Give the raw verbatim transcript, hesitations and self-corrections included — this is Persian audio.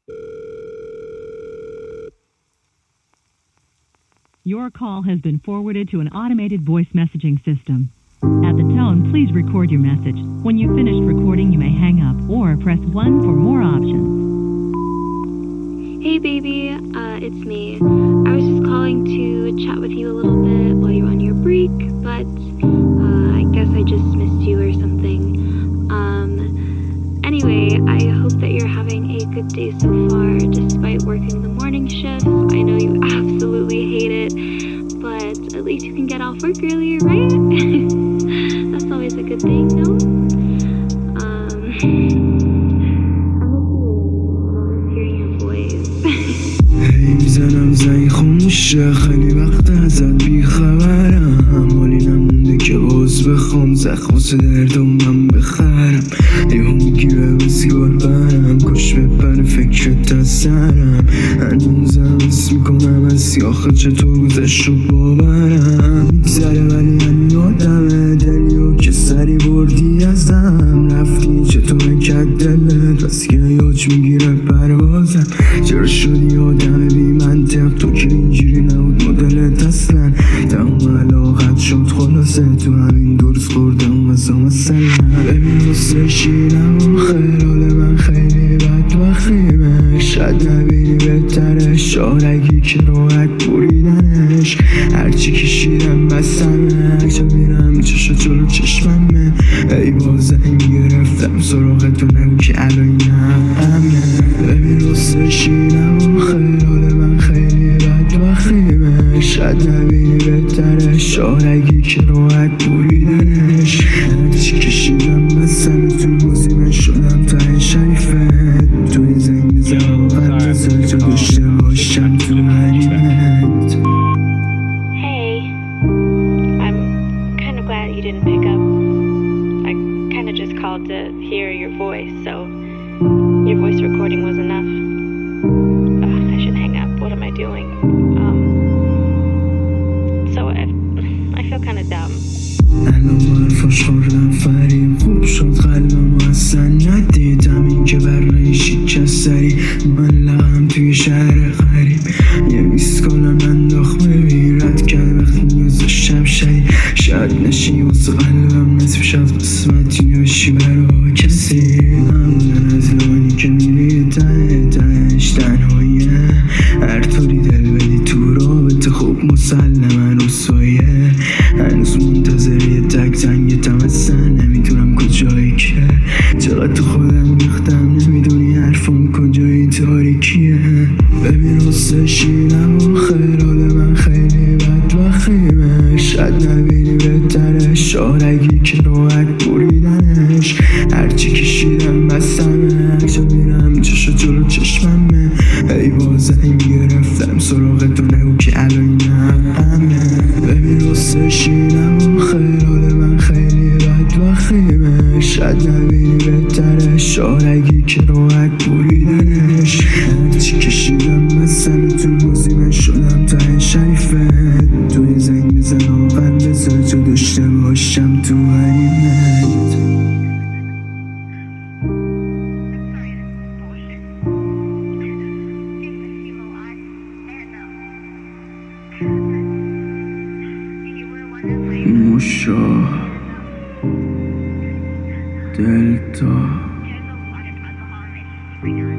Your call has been forwarded to an automated voice messaging system. At the tone, please record your message. When you've finished recording, you may hang up or press one for more options. Hey baby, uh, it's me. I was just calling to chat with you a little bit while you're on your break, but uh, I guess I just missed you or something. Um, anyway, I hope that you're having a good day so far, despite working the morning shift. I know you absolutely hate it, but at least you can get off work earlier, right? That's always a good thing, no? Um... میزنم زنگ خاموشه خیلی وقت ازت بیخبرم حالی نمونده که باز بخوام زخم دردم من بخرم یهو میگیره بسیار برم کش بپره فکرت از سرم هنوزم حس میکنم از آخه چطور گذشت رو باورم میگذره ولی هنو یادمه دلیو که سری بردی ازم رفتی چطور نکرد دلت بس که یاج میگیره پروازم چرا شدی آدم بی منطق تو که اینجوری نبود مدلت اصلا تمام علاقت شد خلاصه تو همین درست خوردم واسه مثلا ببین واسه شیرم و خیال من خیلی بد و خیمه شاید نبینی بهتره شارگی که راحت بریدنش هرچی کشیدم بستمه هرچه میرم چشا جلو چشممه ای بازه گرفتم سراغ تو نگو که الان همه ببین واسه شیرم و خیال من خیلی بد و خیمه شاید نبینی بهتره شارگی که راحت بریدنش هرچی کشیدم بستمه تو موزیمه شدم تا شریفه توی زنگ میزم قلب بزر تو داشته باشم تو حریمت. Hey, I'm kind of glad you didn't pick up. I kind of just called to hear your voice, so your voice recording was enough. Ugh, I should hang up. What am I doing? Um, so I, I feel kind of dumb. الان برفاش خوردم فریب خوب شد قلبم و اصلا ندیدم این که برای شکستری من لغم توی شهر غریب یه میسکالم انداخت ببین رد کرد وقتی نیازشم شدی شاید نشی واسه قلبم نصف شد قسمتی باشی برای کسی ممنون از لانی که میری ته تهش تنهاییه هر طوری دل بدی تو رابطه خوب مسلمه رسوایه هنوز منتظر یه تک زنگتم اصلا نمیدونم کجایی که چقدر تو خودم ریختم نمیدونی حرفم کجایی تاریکیه ببین واسه شیرم و خیال من خیلی بد و خیمه شاید نبینی بهتره شارگی که راحت بریدنش هرچی کشیدم بستمه هرچه میرم چشا جلو چشممه ای بازه گرفتم سراغ تو نگو که الان همه ببین واسه شیرم و خیال من خیلی بد و خیمه شاید نبینی بهتره شارگی که راحت بریدنش هرچی کشیدم بستمه تو موزیمه شدم تا شریفه توی زنگ میزنم قلب بزر تو داشته باشم تو حریمت. موشا دلتا